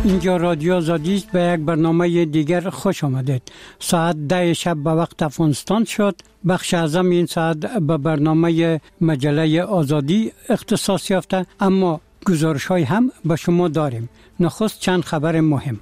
اینجا رادیو آزادی است. به یک برنامه دیگر خوش آمدید. ساعت 10 شب به وقت افغانستان شد. بخش اعظم این ساعت به برنامه مجله آزادی اختصاص یافته، اما گزارش های هم به شما داریم. نخست چند خبر مهم.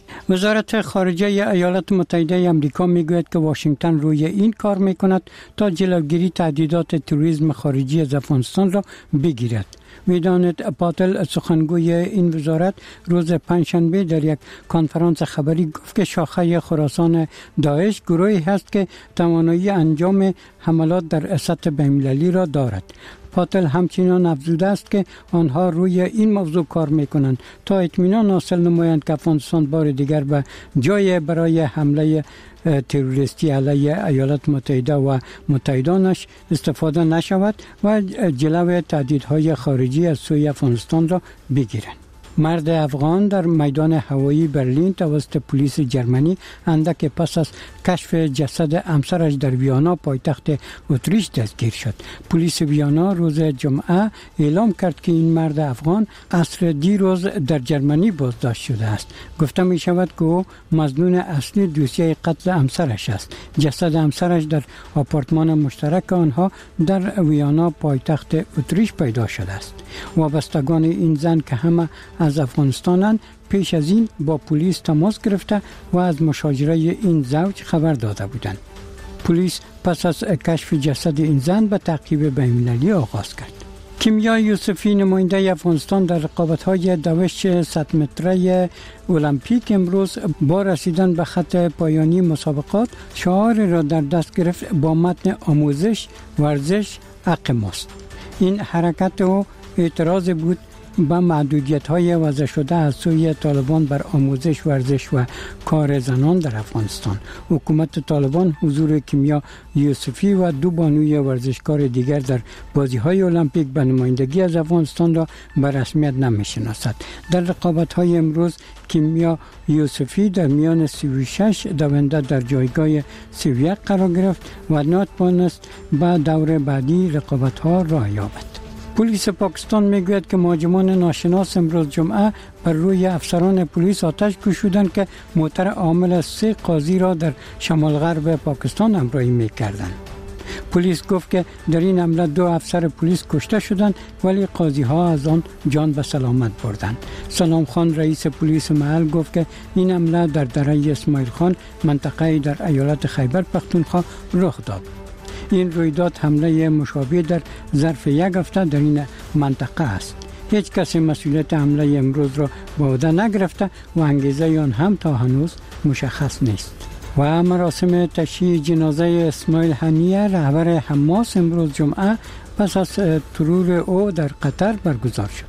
وزارت خارجه ایالات متحده آمریکا میگوید که واشنگتن روی این کار میکند تا جلوگیری تهدیدات تروریسم خارجی از افغانستان را بگیرد. ویدانت پاتل سخنگوی این وزارت روز پنجشنبه در یک کنفرانس خبری گفت که شاخه خراسان داعش گروهی هست که توانایی انجام حملات در سطح بین‌المللی را دارد. پاتل همچنین افزوده است که آنها روی این موضوع کار میکنند تا اطمینان حاصل نمایند که افغانستان بار دیگر به جای برای حمله تروریستی علیه ایالات متحده و متحدانش استفاده نشود و جلوی تهدیدهای خارجی از سوی افغانستان را بگیرند. مرد افغان در میدان هوایی برلین توسط پلیس جرمنی اندک پس از کشف جسد همسرش در ویانا پایتخت اتریش دستگیر شد. پلیس ویانا روز جمعه اعلام کرد که این مرد افغان عصر دیروز در جرمنی بازداشت شده است. گفته می شود که او مظنون اصلی دوسیه قتل همسرش است. جسد همسرش در آپارتمان مشترک آنها در ویانا پایتخت اتریش پیدا شده است. وابستگان این زن که همه از افغانستانند پیش از این با پلیس تماس گرفته و از مشاجره این زوج خبر داده بودند. پلیس پس از کشف جسد این زن به تعقیب بین‌المللی آغاز کرد. کیمیا یوسفی نماینده افغانستان در رقابت‌های دوش 100 متره المپیک امروز با رسیدن به خط پایانی مسابقات شعار را در دست گرفت با متن آموزش، ورزش، حق ماست. این حرکت او اعتراض بود به محدودیت‌های وضع شده از سوی طالبان بر آموزش، ورزش و کار زنان در افغانستان. حکومت طالبان حضور کیمیا یوسفی و دو بانوی ورزشکار دیگر در بازی‌های المپیک به نمایندگی از افغانستان را به رسمیت نمی‌شناسد. در رقابت‌های امروز کیمیا یوسفی در میان 36 دونده در جایگاه 31 قرار گرفت و ناتوانست به دور بعدی رقابت‌ها راه یابد. پلیس پاکستان میگوید که مهاجمان ناشناس امروز جمعه بر روی افسران پلیس آتش گشودند که موتر حامل 3 قاضی را در شمال غرب پاکستان همراهی میکردند. پلیس گفت که در این حمله 2 افسر پلیس کشته شدند ولی قاضی ها از آن جان به سلامت بردند. سلام خان رئیس پلیس محل گفت که این حمله در دره اسماعیل خان منطقه در ایالت خیبر پختونخوا رخ داد. این رویداد حمله مشابه در ظرف یک هفته در این منطقه است. هیچ کسی مسئولیت حمله امروز را به عهده نگرفته و انگیزه آن هم تا هنوز مشخص نیست. و مراسم تشییع جنازه اسماعیل هنیه رهبر حماس امروز جمعه پس از ترور او در قطر برگزار شد.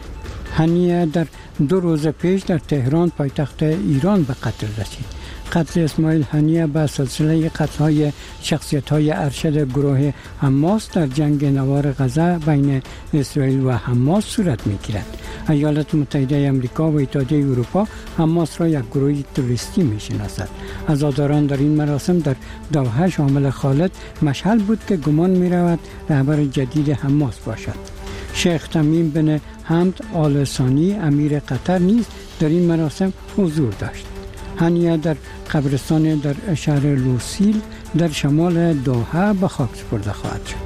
هنیه در 2 روز پیش در تهران پایتخت ایران به قتل رسید. قتل اسماعیل هنیه به سلسله قتل‌های شخصیت‌های ارشد گروه حماس در جنگ نوار غزه بین اسرائیل و حماس صورت می‌گیرد. ایالات متحده آمریکا و اتحادیه اروپا حماس را یک گروه تروریستی می‌شناسد. عزاداران در این مراسم در دوحه شامل خالد مشعل بود که گمان می‌رود رهبر جدید حماس باشد. شیخ تمیم بن حمد آل ثانی امیر قطر نیز در این مراسم حضور داشت. هنیه در قبرستان در شهر لوسیل در شمال دوحه به خاک سپرده خواهد شد.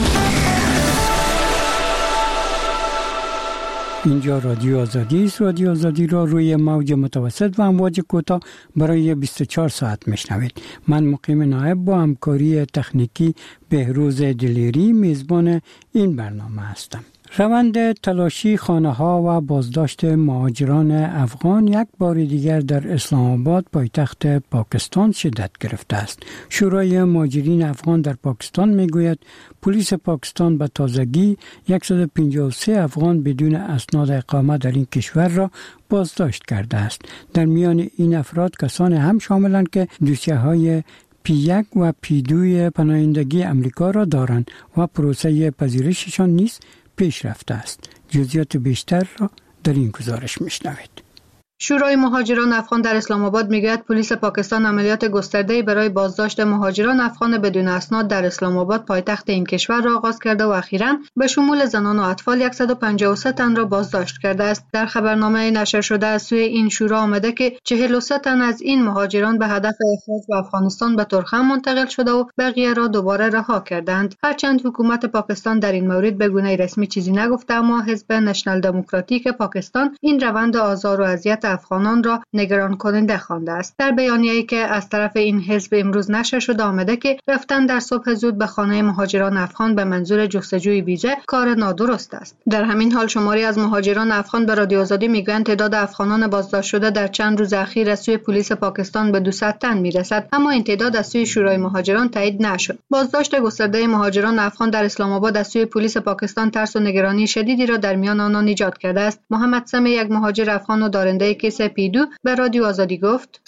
اینجا رادیو آزادی است. رادیو آزادی را روی موج متوسط و امواج کوتاه برای 24 ساعت میشنوید. من مقیم نایب با همکاری تکنیکی بهروز دلیری میزبان این برنامه هستم. روند تلاشی خانه‌ها و بازداشت مهاجران افغان یک بار دیگر در اسلام آباد پایتخت پاکستان شدت گرفته است. شورای مهاجرین افغان در پاکستان میگوید پلیس پاکستان به تازگی 153 افغان بدون اسناد اقامت در این کشور را بازداشت کرده است. در میان این افراد کسانی هم شاملند که دوسیه‌های P1 و P2 پناهندگی امریکا را دارند و پروسه پذیرششان نیز پیش رفته است. جزئیات بیشتر را در این گزارش میشنوید. شورای مهاجران افغان در اسلام آباد میگوید پلیس پاکستان عملیات گسترده‌ای برای بازداشت مهاجران افغان بدون اسناد در اسلام آباد پایتخت این کشور را آغاز کرده و اخیراً به شمول زنان و اطفال 153 تن را بازداشت کرده است. در خبرنامه نشر شده از سوی این شورا آمده که 43 تن از این مهاجران به هدف اخراج به افغانستان به ترخم منتقل شده و بقیه را دوباره رها کردند. هرچند حکومت پاکستان در این مورد به گونه رسمی چیزی نگفته، اما حزب نشنال دموکراتیک پاکستان این روند آزار و اذیت افغانان را نگران کننده خوانده است. در بیانیه‌ای که از طرف این حزب امروز نشر شده آمده که رفتن در صبح زود به خانه مهاجران افغان به منظور جستجوی ویزه کار نادرست است. در همین حال شماری از مهاجران افغان به رادیو آزادی میگویند تعداد افغانان بازداشت شده در چند روز اخیر از سوی پلیس پاکستان به 200 تن میرسد، اما این تعداد از سوی شورای مهاجران تایید نشد. بازداشت گسترده مهاجران افغان در اسلام آباد از سوی پلیس پاکستان ترس و نگرانی شدیدی را در میان آنان ایجاد کرده است. محمد سمی، یک مهاجر افغان و دارنده کیس پیدو، به رادیو آزادی گفت: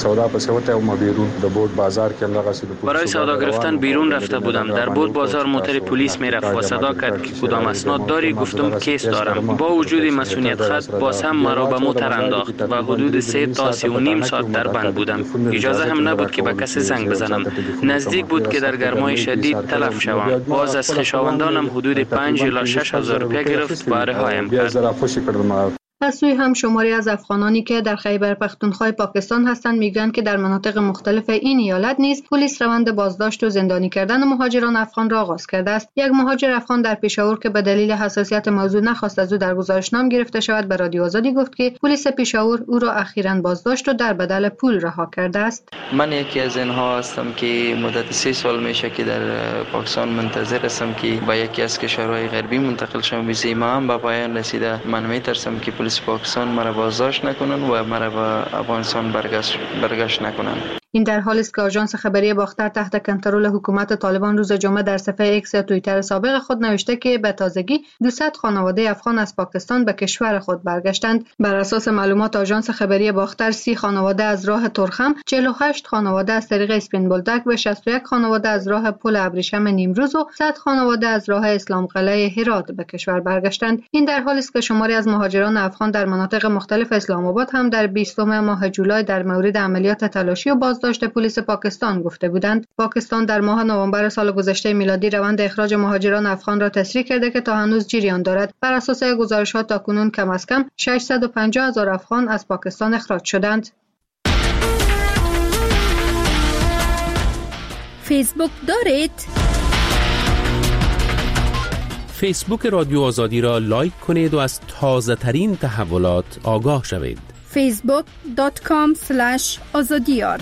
برای سودا گرفتن بیرون رفته بودم. در بود بازار موتر پلیس میرفت و صدا کرد که کدام اسناد داری؟ گفتم کیس دارم. با وجود مسئولیت خط باز هم مرا به موتر انداخت و حدود 3 تا 3.5 ساعت در بند بودم. اجازه هم نبود که به کسی زنگ بزنم. نزدیک بود که در گرمای شدید تلف شوم. باز از خویشاوندانم حدود 5 الی 6 هزار روپیه گرفت و رهایم کرد. از سوی هم شماری از افغانانی که در خیبر پختونخوا پاکستان هستند میگویند که در مناطق مختلف این ایالت نیز پلیس روند بازداشت و زندانی کردن مهاجران افغان را آغاز کرده است. یک مهاجر افغان در پشاور که به دلیل حساسیت موضوع نخواست از او در گزارشنامه گرفته شود به رادیو آزادی گفت که پلیس پشاور او را اخیراً بازداشت و در بدل پول رها کرده است. من یکی از اینها هستم که مدت 3 سال میشه که در پاکستان منتظر هستم که با یکی از کشورهای غربی منتقل شوم. ویزای ما هم به پایان رسیده. من میترسم که پلیس پاکستان مرا بازداشت نکنن و مرا به افغانستان برگشت نکنن. این در حالی است که آژانس خبری باختر تحت کنترل حکومت طالبان روز جمعه در صفحه ایکس یا توییتر سابق خود نوشته که به تازگی 200 خانواده افغان از پاکستان به کشور خود برگشتند. بر اساس معلومات آژانس خبری باختر 30 خانواده از راه ترخم، 48 خانواده از طریق اسپین بولدک و 61 خانواده از راه پل ابریشم نیمروز و 100 خانواده از راه اسلام قلعه هرات به کشور برگشتند. این در حالی است که شماری از مهاجران افغان در مناطق مختلف اسلام آباد هم در 20 ماه جولای در مورد عملیات تلاشی و بازداشت پلیس پاکستان گفته بودند. پاکستان در ماه نوامبر سال گذشته میلادی روند اخراج مهاجران افغان را تسریع کرده که تا هنوز جریان دارد. بر اساس گزارشات تاکنون کم از کم 650,000 افغان از پاکستان اخراج شدند. فیسبوک دارید؟ فیسبوک رادیو آزادی را لایک کنید و از تازه ترین تحولات آگاه شوید. facebook.com/azadiyar.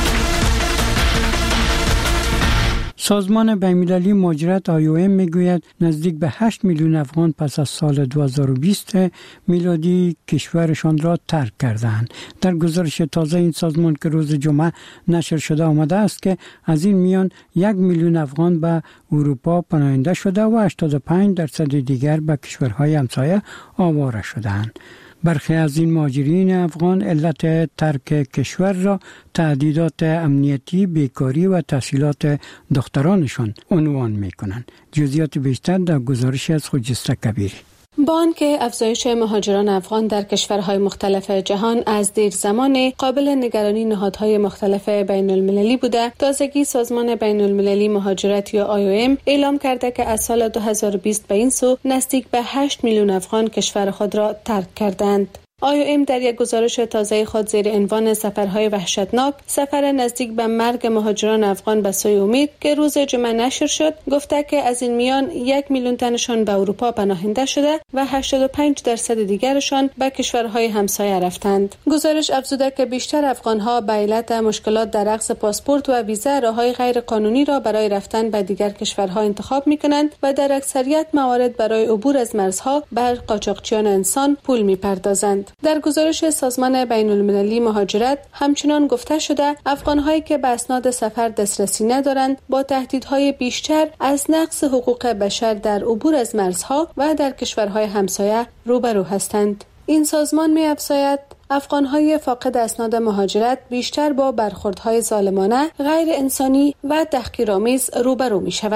سازمان بین‌المللی مهاجرت IOM میگوید نزدیک به 8 میلیون افغان پس از سال 2020 میلادی کشورشان را ترک کردند. در گزارش تازه این سازمان که روز جمعه نشر شده آمده است که از این میان 1 میلیون افغان به اروپا پناهنده شده و 85% دیگر به کشورهای همسایه آواره شدند. برخی از این مهاجرین افغان علت ترک کشور را تهدیدات امنیتی، بیکاری و تحصیلات دخترانشان عنوان می‌کنند. جزئیات بیشتر در گزارش از خجسته کبیری. با آنکه افزایش مهاجران افغان در کشورهای مختلف جهان از دیر زمان قابل نگرانی نهادهای مختلف بین المللی بوده، تازگی سازمان بین المللی مهاجرت یا IOM اعلام کرده که از سال 2020 به این سو نزدیک به 8 میلیون افغان کشور خود را ترک کردند. IOM در یک گزارش تازه خود زیر عنوان سفرهای وحشتناک، سفر نزدیک به مرگ مهاجران افغان به سوی امید که روز جمعه نشر شد، گفته که از این میان 1 میلیون تنشان به اروپا پناهنده شده و 85% دیگرشان به کشورهای همسایه رفتند. گزارش افزوده که بیشتر افغانها به علت مشکلات در اخذ پاسپورت و ویزا راههای غیر قانونی را برای رفتن به دیگر کشورها انتخاب می‌کنند و در اکثریت موارد برای عبور از مرزها بر قاچاقچیان انسان پول می‌پردازند. در گزارش سازمان بین المللی مهاجرت همچنان گفته شده افغان‌هایی که به اسناد سفر دسترسی ندارند با تهدیدهای بیشتر از نقض حقوق بشر در عبور از مرزها و در کشورهای همسایه روبرو هستند. این سازمان می‌افزاید افغان‌های فاقد اسناد مهاجرت بیشتر با برخوردهای ظالمانه، غیر انسانی و تحقیرآمیز روبرو می‌شوند.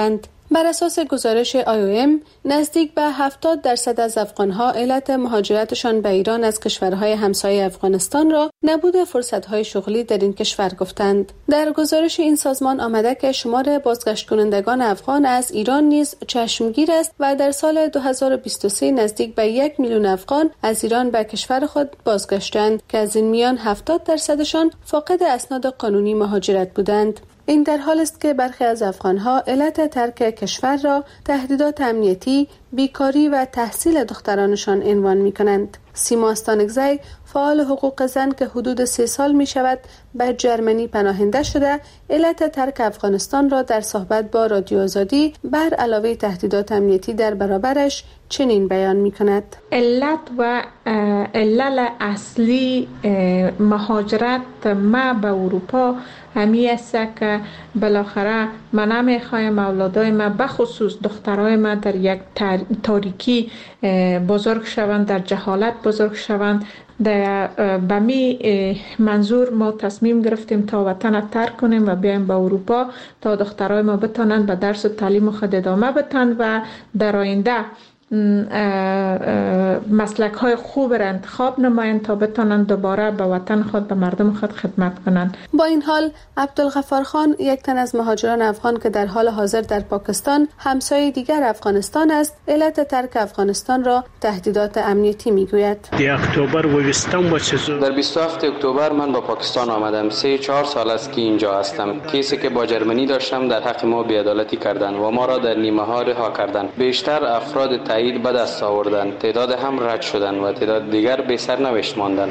بر اساس گزارش IOM نزدیک به 70% از افغان‌ها علت مهاجرتشان به ایران از کشورهای همسایه افغانستان را نبود فرصت‌های شغلی در این کشور گفتند. در گزارش این سازمان آمده که شمار بازگشت کنندگان افغان از ایران نیز چشمگیر است و در سال 2023 نزدیک به 1 میلیون افغان از ایران به کشور خود بازگشتند که از این میان 70%شان فاقد اسناد قانونی مهاجرت بودند. این در حال است که برخی از افغانها علت ترک کشور را تهدیدات امنیتی، بیکاری و تحصیل دخترانشان عنوان می‌کنند. سیما استانکزی، فعال حقوق زن که حدود 3 سال می شود به جرمنی پناهنده شده، علت ترک افغانستان را در صحبت با رادیو آزادی بر علاوه تهدیدات امنیتی در برابرش چنین بیان می کند. علت و علل اصلی مهاجرت ما به اروپا همی است که بالاخره من نمیخوایم اولادای ما بخصوص دخترای ما در یک تاریکی بزرگ شوند، در جهالت بزرگ شوند. به می منظور ما تصمیم گرفتیم تا وطن ترک کنیم و بیایم به اروپا تا دخترای ما بتانند به درس و تعلیم خود ادامه بدهند و در آینده مسلک های خوب را انتخاب نمایند تا بتانند دوباره به وطن خود، به مردم خود خدمت کنند. با این حال عبدالغفار خان، یک تن از مهاجران افغان که در حال حاضر در پاکستان همسایه دیگر افغانستان است، علت ترک افغانستان را تهدیدات امنیتی میگوید. در 27 اکتبر من با پاکستان آمدم. 3-4 سال است که اینجا هستم. کیسی که با جرمنی داشتم در حق ما بی‌عدالتی کردند و ما را در نیمه ها رها کردند. بیشتر افراد تایید به دست آوردند، تعداد هم رد شدند و تعداد دیگر بی سرنوشت ماندند.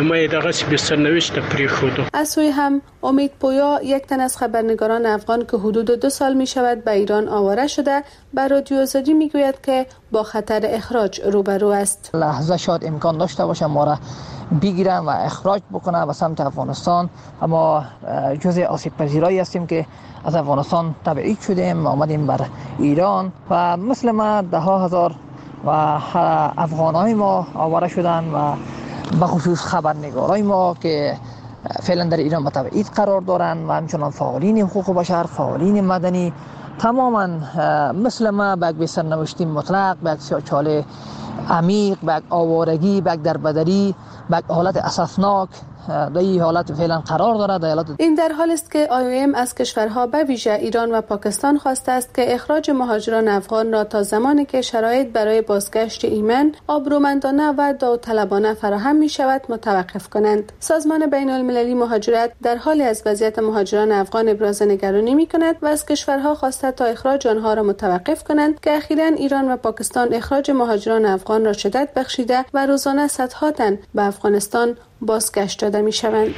از سوی هم امید پویا، یک تن از خبرنگاران افغان که حدود 2 سال می شود به ایران آواره شده، بر رادیو آزادی می گوید که با خطر اخراج روبرو است. لحظه شاید امکان داشته باشه ما را بگیرن و اخراج بکنن به سمت افغانستان، اما جزء آسیب پذیرایی هستیم که از افغانستان تبعید شدیم، آمدیم بر ایران و مثل ما 10,000 و افغانای ما آواره شدن و بخصوص خبرنگارای ما که فعلا در ایران به تبعید قرار دارن و همچنان فعالین حقوق بشر، فعالین مدنی، تماما مثل ما به یک سرنوشت مطلق، به یک چاله عمیق، به یک آوارگی، به یک دربدری، به یک حالت اسفناک در این حالت فعلا قرار دارد. این در حال است که IOM از کشورها به ویژه ایران و پاکستان خواسته است که اخراج مهاجران افغان را تا زمانی که شرایط برای بازگشت ایمن، آبرومندانه و داوطلبانه فراهم می شود متوقف کنند. سازمان بین المللی مهاجرت در حالی از وضعیت مهاجران افغان ابراز نگرانی می کند و از کشورها خواسته تا اخراج آنها را متوقف کنند که اخیراً ایران و پاکستان اخراج مهاجران افغان را شدت بخشیده و روزانه صدها تن به افغانستان بازگشت داده می شوند.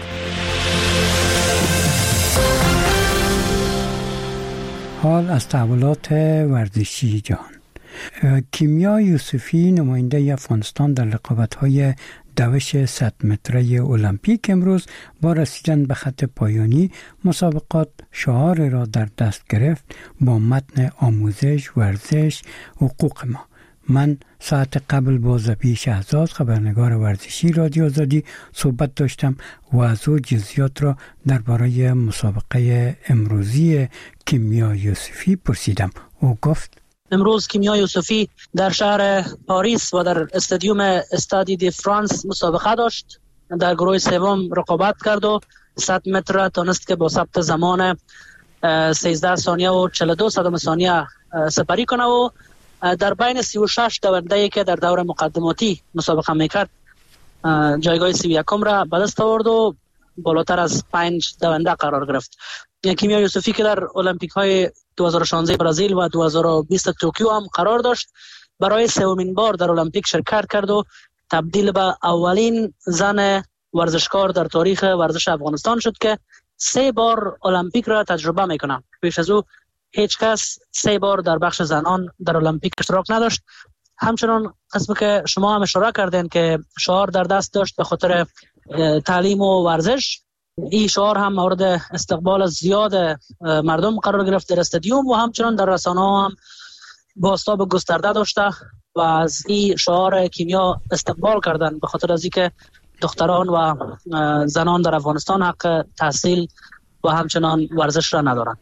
حال از تحولات ورزشی جهان. کیمیا یوسفی، نماینده افغانستان در رقابت‌های دوش 100 متره المپیک، امروز با رسیدن به خط پایانی مسابقات شعار را در دست گرفت با متن آموزش، ورزش، حقوق ما. من ساعت قبل با ظبی شهزاد، خبرنگار ورزشی رادیو آزادی، صحبت داشتم و از او جزئیات را درباره مسابقه امروزی کیمیا یوسفی پرسیدم. او گفت امروز کیمیا یوسفی در شهر پاریس و در استادیوم استادی دی فرانس مسابقه داشت. در گروه سوم رقابت کرد و 100 متر تونست که با ثبت زمان 13 ثانیه و 42 صدم ثانیه سپری کنه و در بین 36 دونده‌ای که در دور مقدماتی مسابقه میکرد جایگاه 31 را به دست آورد و بالاتر از 5 دونده قرار گرفت. کیمیا یوسفی که در المپیک های 2016 برزیل و 2020 توکیو هم قرار داشت، برای سومین بار در المپیک شرکت کرد و تبدیل به اولین زن ورزشکار در تاریخ ورزش افغانستان شد که 3 بار المپیک را تجربه میکنه. پیش از او هیچ کس 3 بار در بخش زنان در المپیک اشتراک نداشت. همچنان قسمی که شما هم اشاره کردین که شعار در دست داشت به خاطر تعلیم و ورزش، این شعار هم مورد استقبال زیاد مردم قرار گرفت در استادیوم و همچنان در رسانه‌ها هم بازتاب گسترده داشته و از این شعار کیمیا استقبال کردن به خاطر از اینکه دختران و زنان در افغانستان حق تحصیل و همچنان ورزش را ندارند.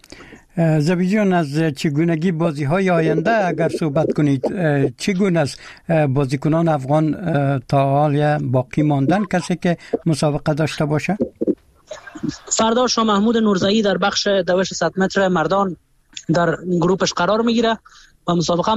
زبیجان از چگونگی بازی های آینده اگر صحبت کنید، چگونه است بازیکنان افغان تا حال باقی ماندن کسی که مسابقه داشته باشه؟ فردا شاه محمود نورزایی در بخش دوش 100 متر مردان در گروپش قرار میگیره و مسابقه